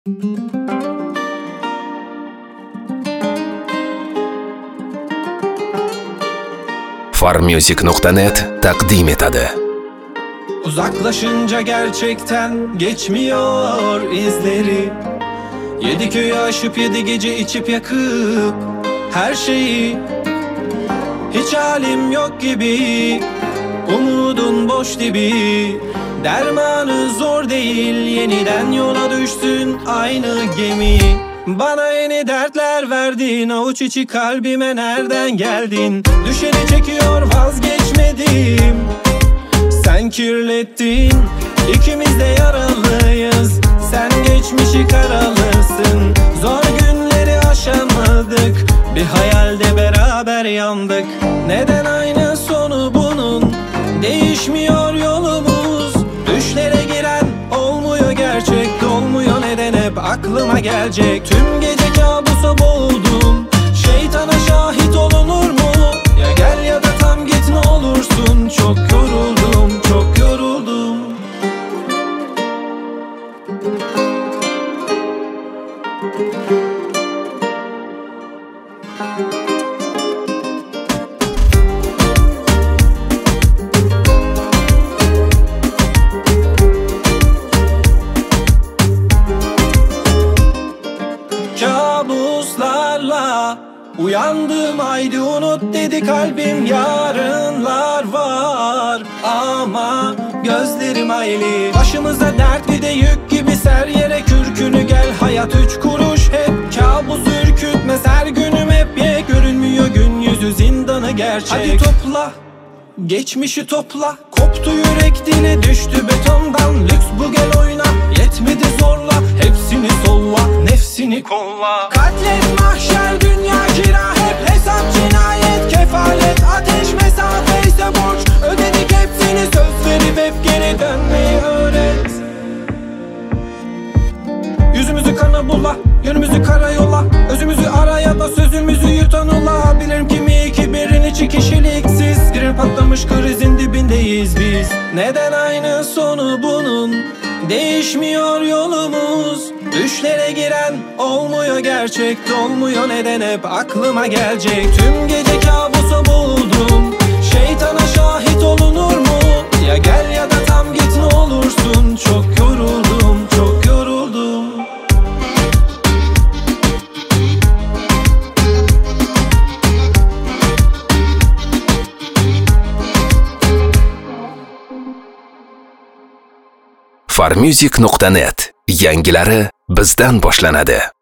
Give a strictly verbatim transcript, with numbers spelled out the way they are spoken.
farmusic nuqta net taqdim etadi. Uzaklaşınca gerçekten geçmiyor izleri. Yedi köyü aşıp yedi gece içip yakıp her şeyi. Hiç halim yok gibi, umudun boş dibi. Dermanı zor değil, yeniden yola düştün aynı gemi. Bana yeni dertler verdin, avuç içi kalbime nereden geldin? Düşeni çekiyor vazgeçmedim, sen kirlettin. İkimiz de yaralıyız, sen geçmişi karalısın. Zor günleri aşamadık, bir hayalde beraber yandık. Neden aynı sonu bunun, değişmiyor yolumuz. Düşlere giren olmuyor, gerçek dolmuyor. Neden hep aklıma gelecek? Tüm gece kabusa boğuldum, şeytana şahit olunur mu? Ya gel ya da tam git ne olursun. Çok yoruldum, çok yoruldum. Kabuslarla uyandım, haydi unut dedi kalbim. Yarınlar var ama gözlerim hayli. Başımıza dert bir de yük gibi, ser yere kürkünü gel. Hayat üç kuruş, hep kabus ürkütmez. Her günüm hep ye, görünmüyor gün yüzü, zindanı gerçek. Hadi topla, geçmişi topla. Koptu yürek, dile düştü betondan. Lüks bu, gel oyna, yetmedi zorla. Hepsini solla, nefsini kolla. Katlet mahşer, dünya kira, hep hesap cinayet. Kefalet ateş, mesafe ise borç. Ödedik hepsini, söz verip hep geri dönmeyi öğret. Yüzümüzü kana bula, yönümüzü karayola. Özümüzü ara ya da sözümüzü yutan ola. Bilirim kimi iki birin içi kişiliksiz. Girin patlamış krizin dibindeyiz biz. Neden aynı sonu bunun, değişmiyor yolumuz. Düşlere giren olmuyor, gerçek dolmuyor. Neden hep aklıma gelecek? Tüm gece kabusa boğuldum, şeytana şahit olunur mu? Ya gel ya da tam git ne olursun. Çok yoruldum, çok yoruldum. farmusic nuqta net, yangilari bizdan boshlanadi.